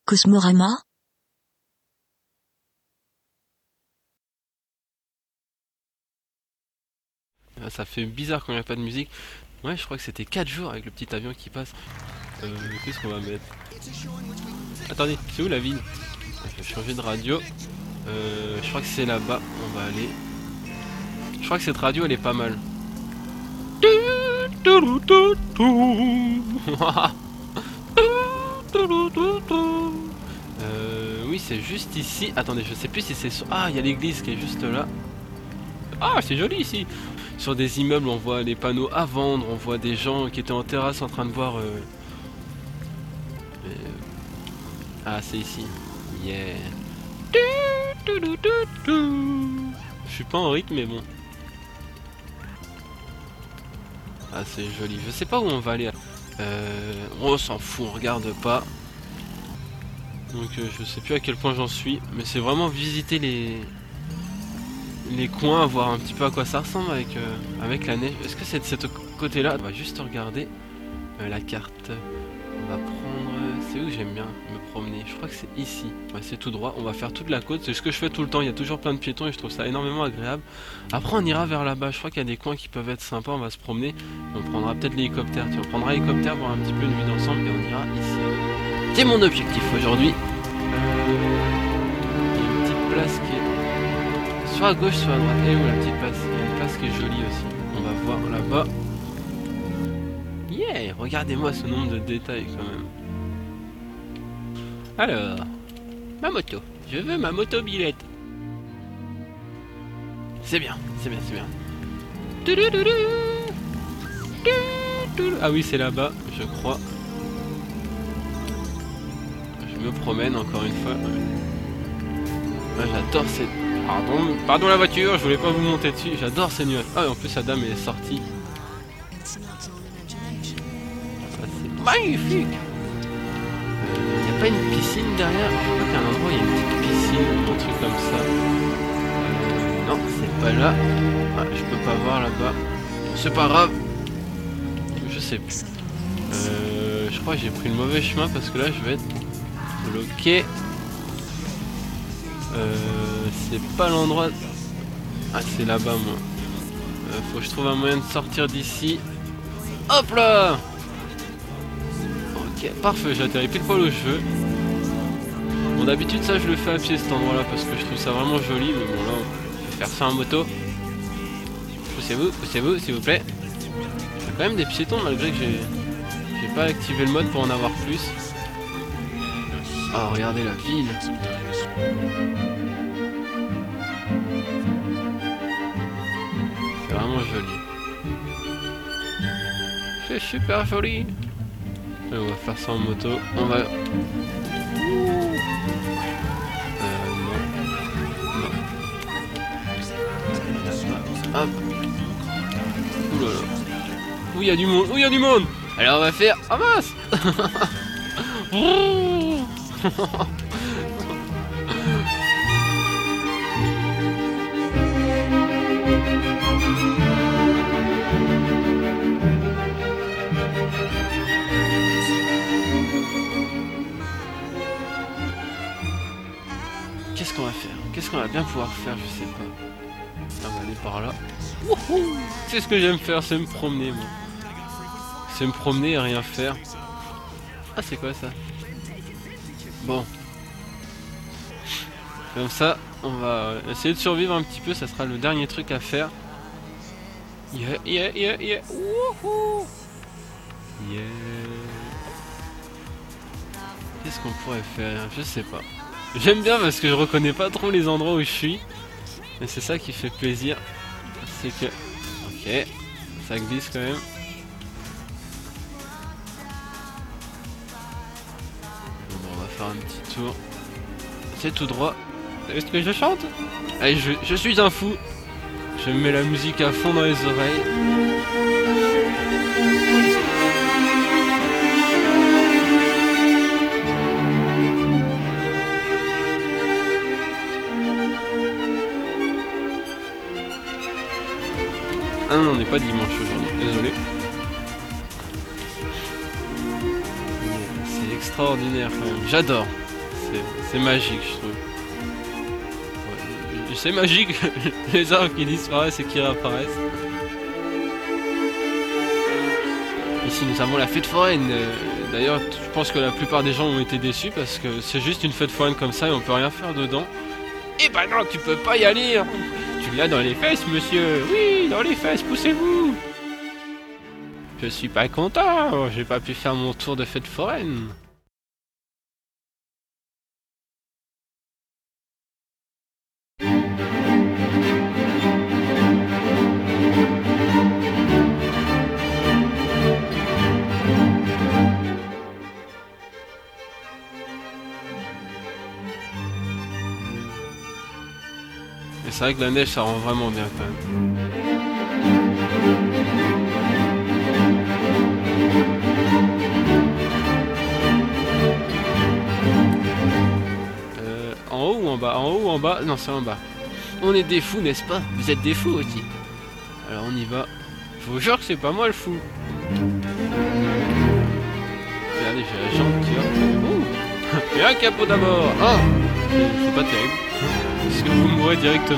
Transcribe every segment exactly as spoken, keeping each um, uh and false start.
Cosmorama? Ça fait bizarre quand il n'y a pas de musique. Ouais, je crois que c'était quatre jours avec le petit avion qui passe. Euh, qu'est-ce qu'on va mettre? Attendez, c'est où la ville? Je vais changer de radio. Euh, je crois que c'est là-bas. On va aller. Je crois que cette radio elle est pas mal. Euh, oui, c'est juste ici. Attendez, je sais plus si c'est sur... Ah, il y a l'église qui est juste là. Ah, c'est joli ici. Sur des immeubles, on voit les panneaux à vendre. On voit des gens qui étaient en terrasse en train de voir... Euh... Euh... Ah, c'est ici. Yeah. Je suis pas en rythme, mais bon. Ah, c'est joli. Je sais pas où on va aller. Euh... On s'en fout, on regarde pas. Donc euh, je sais plus à quel point j'en suis. Mais c'est vraiment visiter les... les coins, voir un petit peu à quoi ça ressemble avec, euh, avec la neige. Est-ce que c'est de ce côté-là? On va juste regarder euh, la carte. On va prendre... C'est où j'aime bien me promener? Je crois que c'est ici. Ouais, c'est tout droit. On va faire toute la côte. C'est ce que je fais tout le temps. Il y a toujours plein de piétons et je trouve ça énormément agréable. Après, on ira vers là-bas. Je crois qu'il y a des coins qui peuvent être sympas. On va se promener. On prendra peut-être l'hélicoptère. Tiens, on prendra l'hélicoptère, voir un petit peu une vue d'ensemble et on ira ici. C'est mon objectif aujourd'hui. Euh... Il y a une petite place qui est soit à gauche, soit à droite. Et où la petite place? Il y a une place qui est jolie aussi. On va voir là-bas. Yeah! Regardez-moi ce nombre de détails quand même. Alors, ma moto. Je veux ma moto-billette. C'est bien, c'est bien, c'est bien. Ah oui, c'est là-bas, je crois. Je me promène encore une fois. Ah, j'adore cette... Pardon, pardon la voiture, je voulais pas vous monter dessus. J'adore ces nuages. Ah, et en plus, la dame est sortie. Ah, c'est magnifique. Il n'y a pas une piscine derrière? Je crois qu'à un endroit il y a une petite piscine ou un truc comme ça. Euh, non, c'est pas là. Ah, je peux pas voir là-bas. C'est pas grave. Je sais plus. Euh, je crois que j'ai pris le mauvais chemin parce que là je vais être bloqué. Euh, c'est pas l'endroit. Ah, c'est là-bas moi. Euh, faut que je trouve un moyen de sortir d'ici. Hop là! Ok, parfait, j'ai atterri pile poil où je veux. Bon, d'habitude, ça, je le fais à pied cet endroit-là parce que je trouve ça vraiment joli. Mais bon, là, je vais faire ça en moto. Poussez-vous, poussez-vous, s'il vous plaît. Il y a quand même des piétons malgré que j'ai j'ai pas activé le mode pour en avoir plus. Oh, regardez la ville. C'est vraiment joli. C'est super joli. Et on va faire ça en moto. On va... Euh, non. Non. Hop. Ouh là là. Où il y a du monde. Où il y a du monde. Alors on va faire... Ah mince. Qu'est-ce qu'on va faire? Qu'est-ce qu'on va bien pouvoir faire? Je sais pas. On va aller par là. C'est ce que j'aime faire, c'est me promener moi. C'est me promener et rien faire. Ah, c'est quoi ça? Bon. Comme ça, on va essayer de survivre un petit peu, ça sera le dernier truc à faire. Yeah, yeah, yeah, yeah. Wouhou. Yeah. Qu'est-ce qu'on pourrait faire? Je sais pas. J'aime bien parce que je reconnais pas trop les endroits où je suis. Mais c'est ça qui fait plaisir. C'est que... Ok. Ça glisse quand même. Bon, on va faire un petit tour. C'est tout droit. Est-ce que je chante? Allez, je, je suis un fou. Je mets la musique à fond dans les oreilles. Ah non, on n'est pas dimanche aujourd'hui, désolé. C'est extraordinaire quand même, j'adore. c'est magique, je trouve. Ouais, c'est magique, les arbres qui disparaissent et qui réapparaissent. Ici, nous avons la fête foraine. D'ailleurs, je pense que la plupart des gens ont été déçus parce que c'est juste une fête foraine comme ça et on peut rien faire dedans. Eh ben non, tu peux pas y aller. Tu l'as dans les fesses, monsieur. Oui, dans les fesses, poussez-vous. Je suis pas content, j'ai pas pu faire mon tour de fête foraine. Et c'est vrai que la neige ça rend vraiment bien quand même. Euh, en haut ou en bas? En haut ou en bas? Non, c'est en bas. On est des fous, n'est-ce pas? Vous êtes des fous aussi. Alors on y va. Je vous jure que c'est pas moi le fou. Regardez, j'ai la jambe qui va. Et un capot d'abord. Ah, c'est pas terrible. Parce que vous mourrez directement.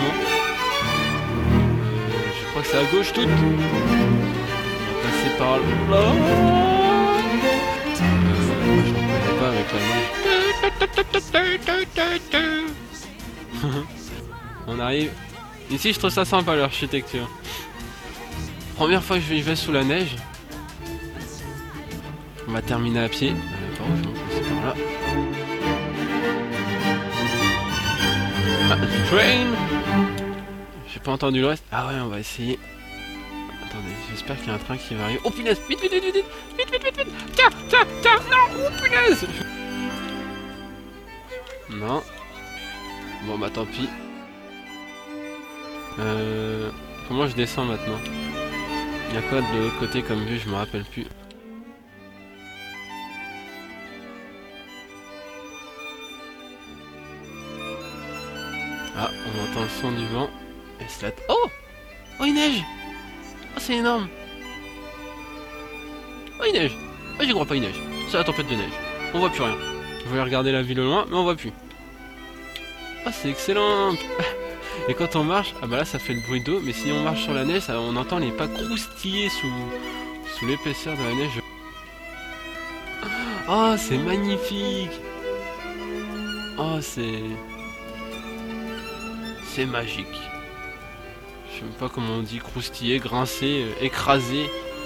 Euh, je crois que c'est à gauche toute. On va passer par là. Euh, je ne connais pas avec la neige. On arrive. Ici je trouve ça sympa l'architecture. Première fois que je vais sous la neige. On va terminer à pied. Euh, par où je vais passer par là. Ah, train. J'ai pas entendu le reste. Ah ouais, on va essayer. Attendez, j'espère qu'il y a un train qui va arriver. Oh punaise, vite, vite, vite, vite, vite, vite, vite, vite, tiens, tiens, tiens, non, oh punaise. Non. Bon bah tant pis. Euh, comment je descends maintenant? Il y a quoi de l'autre côté comme vue? Je me rappelle plus. Ah, on entend le son du vent. Et c'est la... Oh! Oh, il neige! Oh, c'est énorme! Oh, il neige! Oh, j'y crois pas, il neige. C'est la tempête de neige. On voit plus rien. Je voulais regarder la ville au loin, mais on voit plus. Oh, c'est excellent! Et quand on marche, ah bah là ça fait le bruit d'eau, mais si on marche sur la neige, ça, on entend les pas croustiller sous, sous l'épaisseur de la neige. Oh, c'est magnifique! Oh, c'est... C'est magique. Je sais même pas comment on dit, croustiller, grincer, euh, écraser.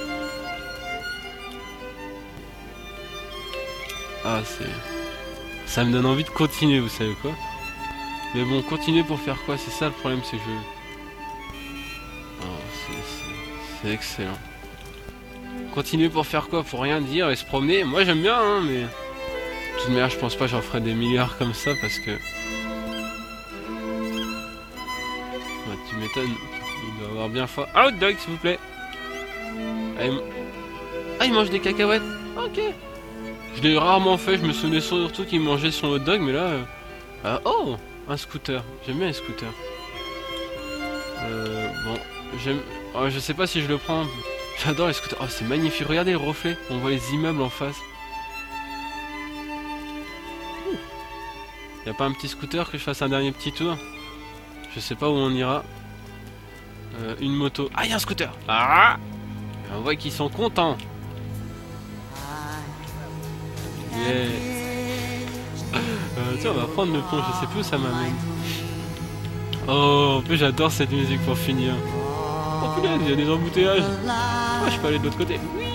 Ah, c'est... Ça me donne envie de continuer, vous savez quoi? Mais bon, continuer pour faire quoi? C'est ça le problème, c'est que je... Oh, c'est excellent. Continuer pour faire quoi? Pour rien dire et se promener? Moi j'aime bien, hein, mais... De toute manière, je pense pas que j'en ferai des milliards comme ça, parce que... Ouais, tu m'étonnes. Il doit avoir bien faim. Un hot dog, s'il vous plaît. Ah, il... ah, il mange des cacahuètes. Ok. Je l'ai rarement fait, je me souvenais surtout qu'il mangeait son hot dog, mais là... Euh... Ah, oh, un scooter. J'aime bien les scooters. Euh, bon, j'aime... Oh, je sais pas si je le prends. J'adore les scooters. Oh, c'est magnifique. Regardez le reflet. On voit les immeubles en face. Y'a pas un petit scooter que je fasse un dernier petit tour? Je sais pas où on ira. Euh, une moto. Ah, y'a un scooter. Ah, on voit qu'ils sont contents. Yeah. Euh, tiens, on va prendre le pont. Je sais plus où ça m'amène. Oh, en plus j'adore cette musique pour finir. Oh putain, il y a des embouteillages. Oh, je peux aller de l'autre côté. Oui.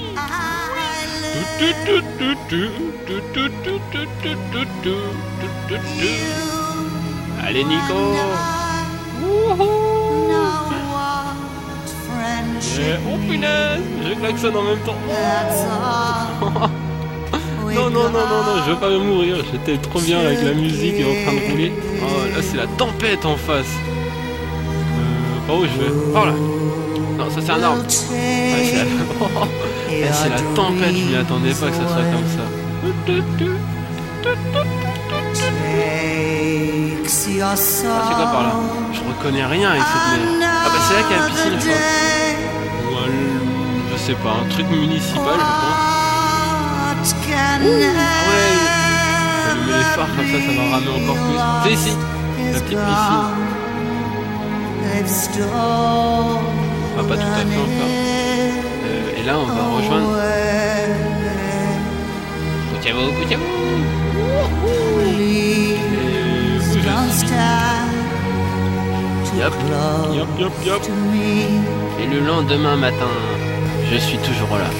Allez Nico. Yeah. Oh punaise, je klaxonne en même temps. Non, non, non, non, non, je veux pas mourir. J'étais trop bien avec la musique et en train de rouler. Oh, là c'est la tempête en face. Euh, par où je vais? Par là. Non, ça c'est un arbre. Ouais, c'est la... c'est la tempête, je m'y attendais pas que ça soit comme ça. Ah, c'est quoi par là? Je reconnais rien avec cette mer. Ah bah c'est là qu'il y a la piscine, je crois. Ou un... je sais pas, un truc municipal, je pense. Ouh, ah ouais, allumer les phares. phare, comme ça, ça va ramer encore plus. C'est ici, la petite piscine. Enfin, pas tout à fait encore. Euh, et là, on va rejoindre... Koutiabo, Koutiabo. Yop, yop, yop, yop. Et le lendemain matin, je suis toujours là.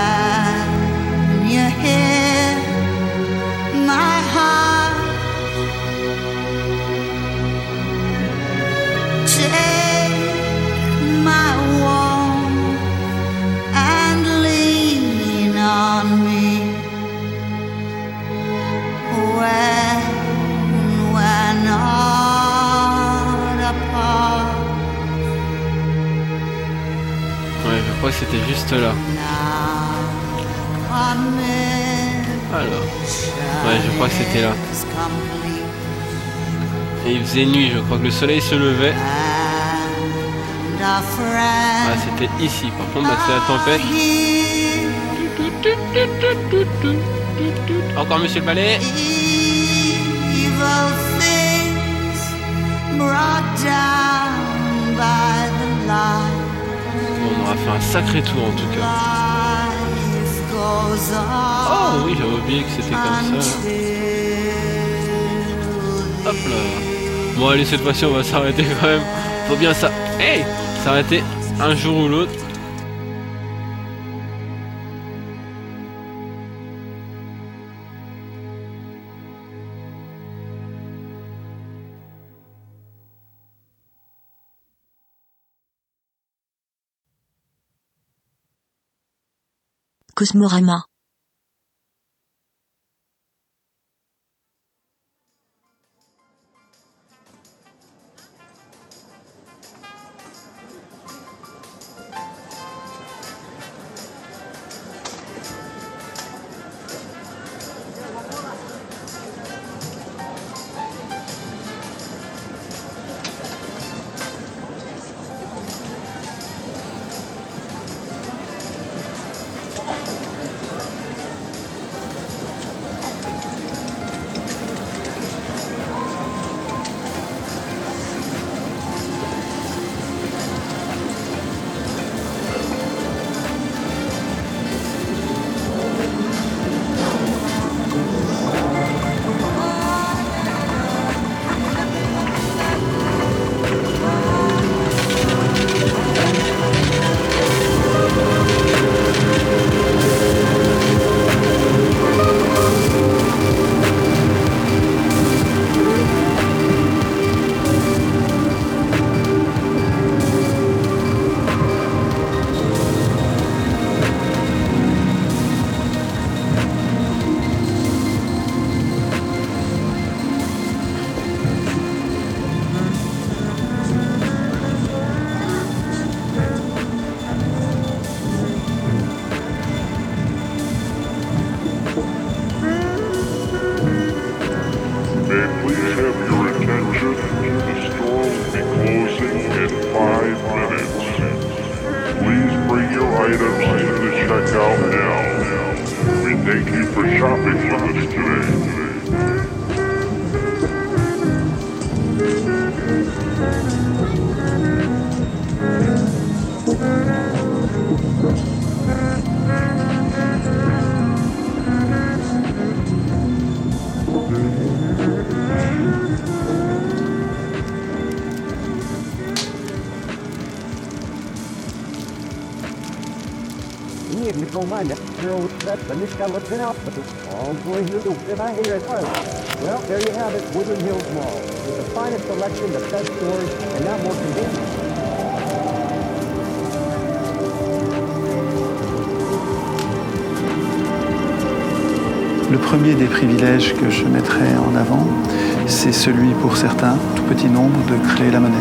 Ouais, je crois que c'était juste là. Alors, ouais, je crois que c'était là. Et il faisait nuit, je crois que le soleil se levait. Ah, c'était ici. Par contre, bah, c'est la tempête. Encore monsieur le balai. Bon, on aura fait un sacré tour en tout cas. Oh oui, j'avais oublié que c'était comme ça. Hop là. Bon allez, cette fois-ci on va s'arrêter quand même. Faut bien ça. Hey, s'arrêter un jour ou l'autre. Cosmorama. Well, there you have it, Woodland Hills Mall. With the finest selection, the best stores, and now more convenience. Le premier des privilèges que je mettrai en avant, c'est celui pour certains, tout petit nombre, de créer la monnaie.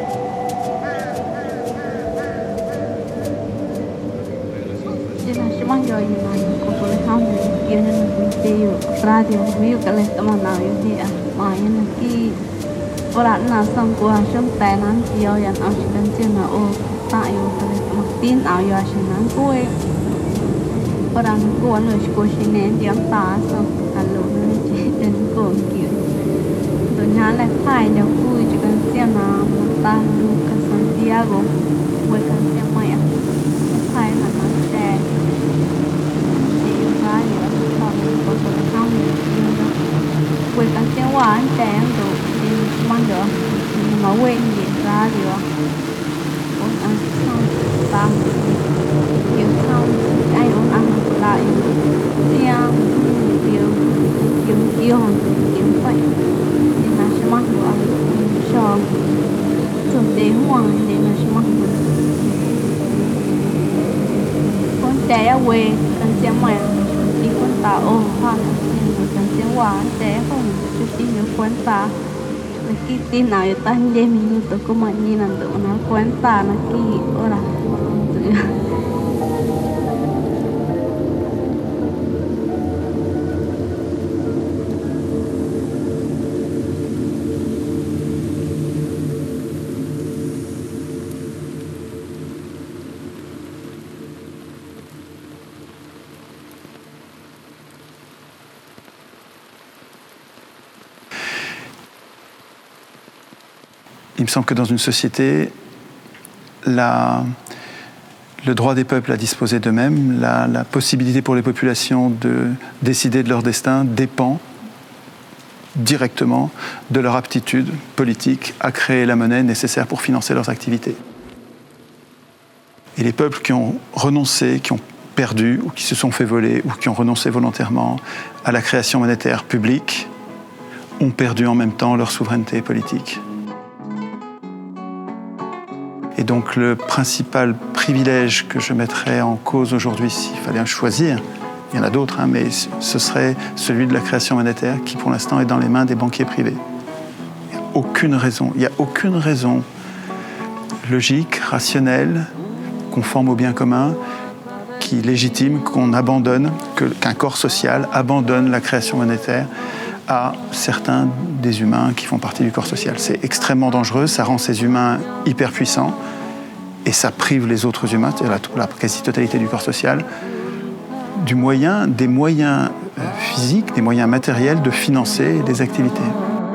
失礼します。 mang yo ina ko ko ha me ki na na te yo radio mi ka le ta ma na yo hi a ma ina ki ora na sang ko ha shom ta nan ti yo yan a shi dan chen na o ta yo ka le ma tin a yo a shi nan ko e ora ko no shi ko shi ne diam ta so alo ni che den ko ki do nya le pai de ku ji kan sia na ta lu ka Santiago we kan sia ma ya pai na na che ti ra ya ta ko ko ta mi we kan sia wa an che an do ni mang do ma we ni ra dio on an sang ta yêu xong ai ôn ăn lại tia yêu yêu yêu yêu vậy nên là sẽ mắc được cho thực tế hoàng nên là sẽ mắc được con trẻ ở quê con trẻ mẹ đi con tàu ô hoa nên là con trẻ hoàng trẻ không chút đi được quan ta là khi tin nào ta đi mình được có mà nhìn là tụi nó quan ta là khi ora Il me semble que dans une société, la, le droit des peuples à disposer d'eux-mêmes, la, la possibilité pour les populations de décider de leur destin dépend directement de leur aptitude politique à créer la monnaie nécessaire pour financer leurs activités. Et les peuples qui ont renoncé, qui ont perdu ou qui se sont fait voler ou qui ont renoncé volontairement à la création monétaire publique ont perdu en même temps leur souveraineté politique. Et donc le principal privilège que je mettrais en cause aujourd'hui, s'il fallait en choisir, il y en a d'autres, hein, mais ce serait celui de la création monétaire qui pour l'instant est dans les mains des banquiers privés. Il n'y a aucune raison, il n'y a aucune raison logique, rationnelle, conforme au bien commun, qui légitime qu'on abandonne, que, qu'un corps social abandonne la création monétaire à certains des humains qui font partie du corps social. C'est extrêmement dangereux, ça rend ces humains hyper puissants et ça prive les autres humains, c'est-à-dire la, la quasi-totalité du corps social, du moyen, des moyens euh, physiques, des moyens matériels de financer des activités.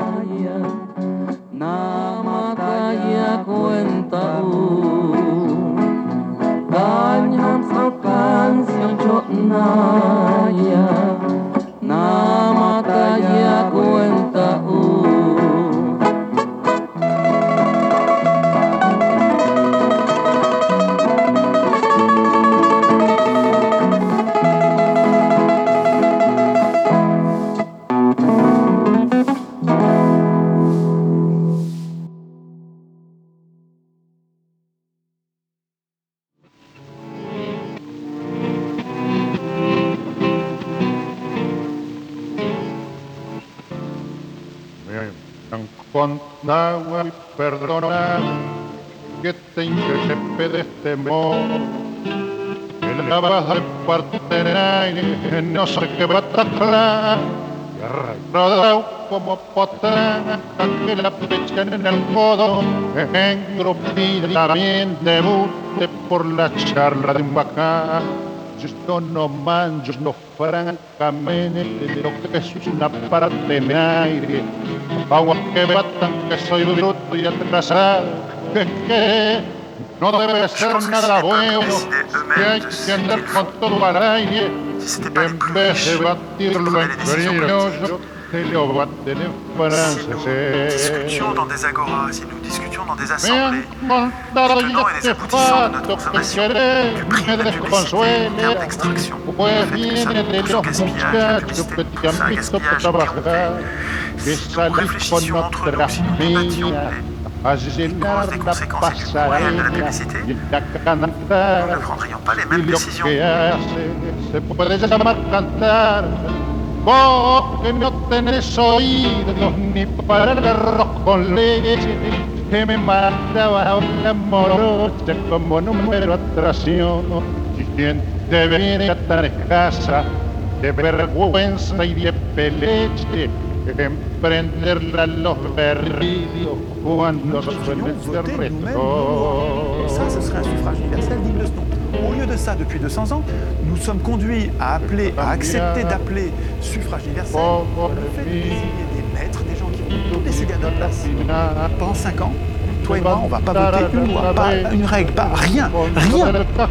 Condado y perdonar que te increpe de este modo que la vas a partener no sé qué va a tajar y arraigado como potrana que la pechan en el codo engrupida bien debute por la charla de un bacán. Yo no manjo, no francamente de lo que es una parte en aire. Agua que batan que soy bruto y atrasado, que, que no debe ser nada bueno, que hay que andar con todo al aire, que en vez de batirlo en criollo, te lo baten en francés. Discussions dans des agoras, si nous discutions dans des assemblées, les tenants et les aboutissants de notre consommation, du prix de la publicité, du terme d'extraction, du fait que ça nous pousse au gaspillage, la publicité nous pousse à un gaspillage qui nous réfléchissions entre nous si nous débattions les causes des conséquences et du coût réel de la publicité, nous ne prendrions pas les mêmes décisions. Vos que no tenés oídos ni para el arroz con leche, que me mandaba una morocha como número atracción. Y quien debería tan escasa de vergüenza y de peleche, emprenderla los berridos cuando suele ser resto. Ça, ce serait un suffrage universel digne de ce nom. Au lieu de ça, depuis deux cents ans, nous sommes conduits à appeler, à accepter d'appeler suffrage universel le fait de désigner des maîtres, des gens qui vont tout décider à notre place. Pendant cinq ans, toi et moi, on ne va pas voter une loi, pas une règle, pas rien, rien.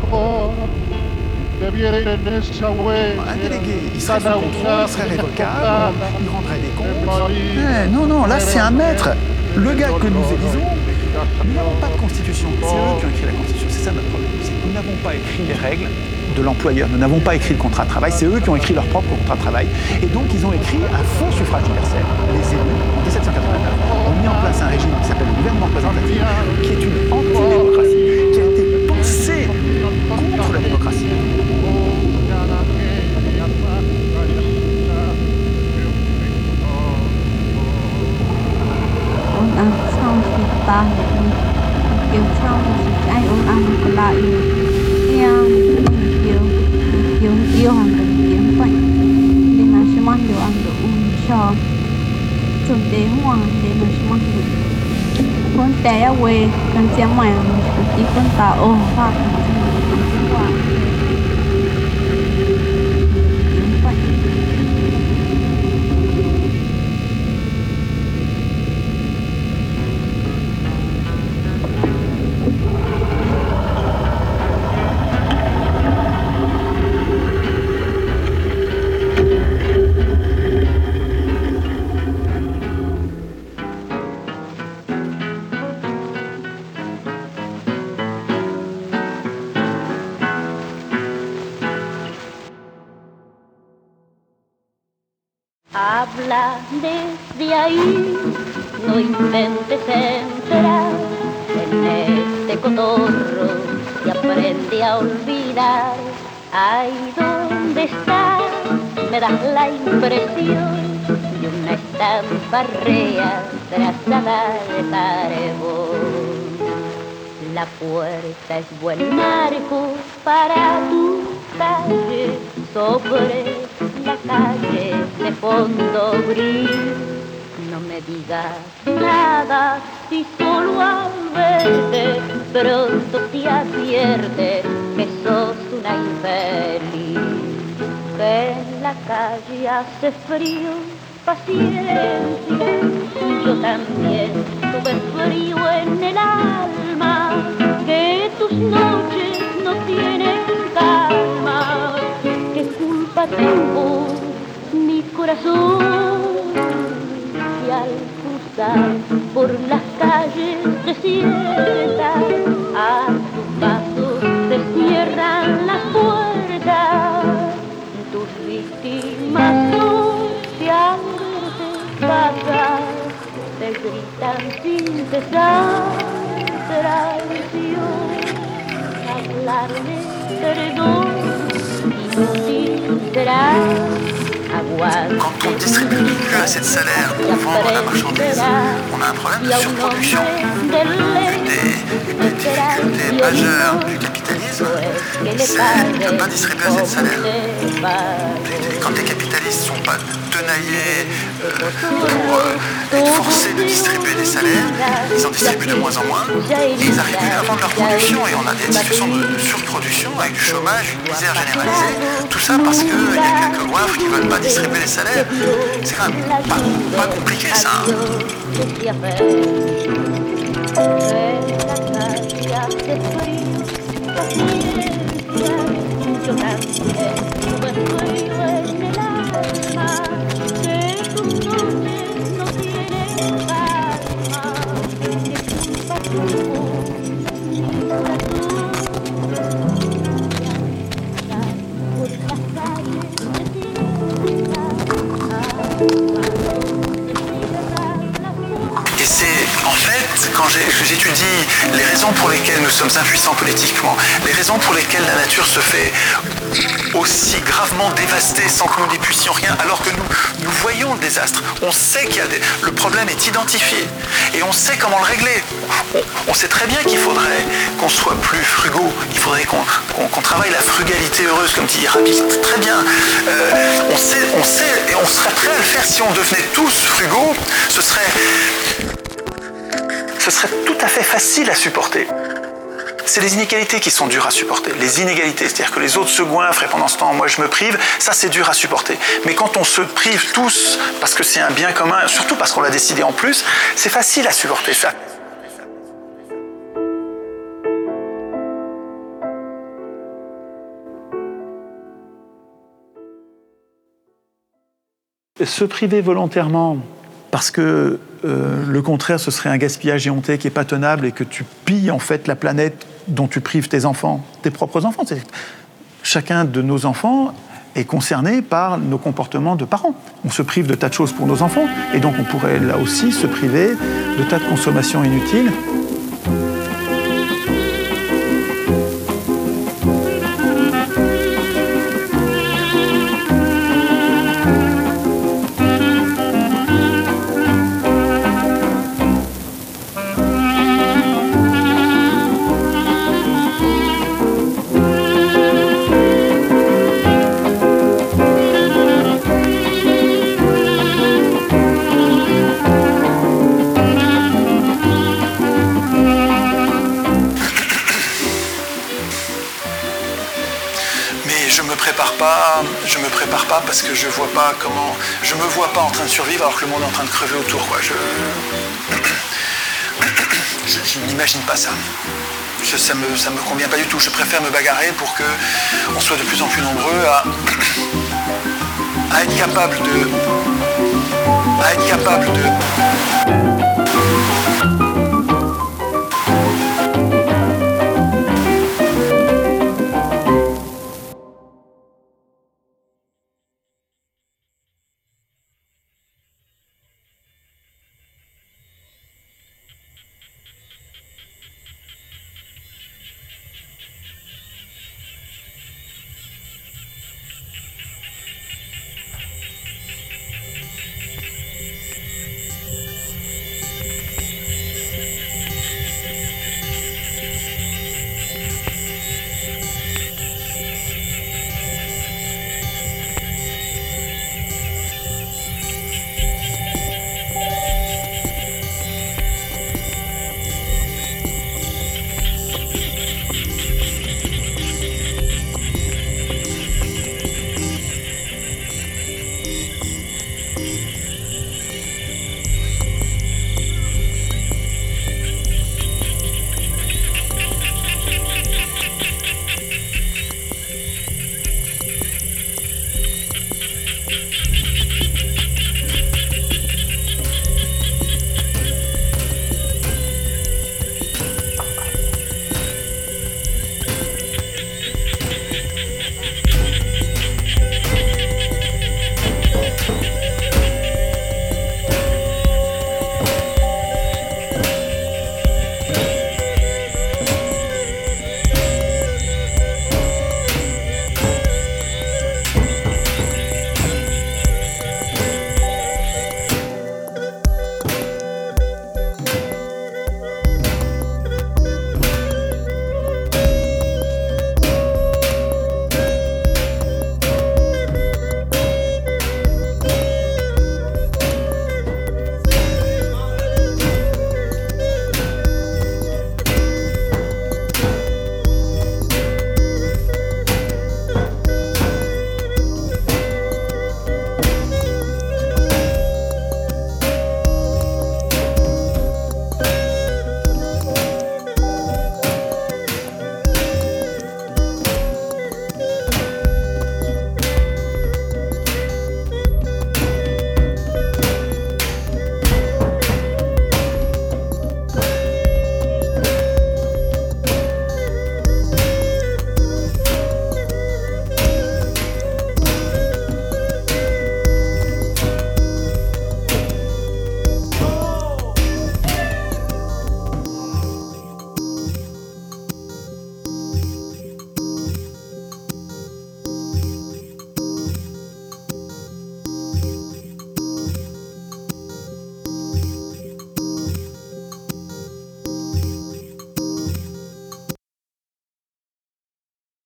Un délégué, il serait sous contrôle, il serait révocable, il rendrait des comptes. Eh, non, non, là c'est un maître. Le gars que nous élisons, nous n'avons pas de constitution. C'est eux qui ont écrit la constitution, c'est ça notre problème. C'est que nous n'avons pas écrit les règles de l'employeur, nous n'avons pas écrit le contrat de travail, c'est eux qui ont écrit leur propre contrat de travail. Et donc ils ont écrit un faux suffrage universel. Les élus, en dix-sept cent quatre-vingt-neuf, ont mis en place un régime qui s'appelle le gouvernement représentatif, qui est une antidémocratie, qui a été pensé contre la démocratie. ăn xong thì ta kiểu xong thì ai uống ăn còn lại theo kiểu kiểu yêu hàng gần kiếm vậy nên là sẽ mang đồ ăn đồ uống cho chuẩn tế hoàng để mà sẽ mang đồ con té quê con chém mày một tí con tà ô hoa kiếm vậy. Habla desde ahí, no intentes entrar en este cotorro y aprende a olvidar. Ahí donde estás me das la impresión de una estampa rea trazada de carbón. La puerta es buen marco para tu calle, sobre la calle de fondo gris. No me digas nada si solo al verte pronto te advierte que sos una infeliz. Que en la calle hace frío, paciencia, yo también tuve frío en el alma, que tus noches no tienen calma. ¿Qué culpa tengo mi corazón que al cruzar por las calles desiertas a tu paso se cierran las puertas? Tus víctimas no te han pagar, te gritan sin cesar traición, hablarme perdón. Quand on distribue plus assez de salaire pour vendre la marchandise, on a un problème de surproduction. Une des, des difficultés majeures du capitalisme, c'est de ne pas distribuer assez de salaire. Et quand les capitalistes ne sont pas tenaillés euh, pour euh, être forcés de distribuer des salaires, ils en distribuent de moins en moins et ils arrivent plus à vendre leur production et on a des situations de, de surproduction avec du chômage, une misère généralisée. Tout ça parce qu'il y a quelques goinfres qui ne veulent pas distribuer les salaires. C'est quand même pas, pas compliqué ça. Hein. Et c'est en fait, quand j'étudie les raisons pour lesquelles nous sommes impuissants politiquement, les raisons pour lesquelles la nature se fait aussi gravement dévastée sans que nous n'y puissions rien, alors que nous, nous voyons le désastre. On sait qu'il y a des... Le problème est identifié et on sait comment le régler. On, on sait très bien qu'il faudrait qu'on soit plus frugaux, il faudrait qu'on qu'on, qu'on travaille la frugalité heureuse, comme dit Rabbi, très bien. Euh, on sait, on sait et on serait prêt à le faire si on devenait tous frugaux, ce serait... Ce serait tout à fait facile à supporter. C'est les inégalités qui sont dures à supporter. Les inégalités, c'est-à-dire que les autres se goinfrent et pendant ce temps, moi je me prive, ça c'est dur à supporter. Mais quand on se prive tous parce que c'est un bien commun, surtout parce qu'on l'a décidé en plus, c'est facile à supporter ça. Se priver volontairement parce que euh, le contraire, ce serait un gaspillage éhonté qui n'est pas tenable et que tu pilles en fait la planète dont tu prives tes enfants, tes propres enfants. C'est... Chacun de nos enfants est concerné par nos comportements de parents. On se prive de tas de choses pour nos enfants et donc on pourrait là aussi se priver de tas de consommations inutiles. Je me prépare pas parce que je vois pas comment... Je me vois pas en train de survivre alors que le monde est en train de crever autour, quoi. Je... je, je n'imagine pas ça. Je, ça me, ça me convient pas du tout. Je préfère me bagarrer pour que on soit de plus en plus nombreux à, à être capable de... à être capable de...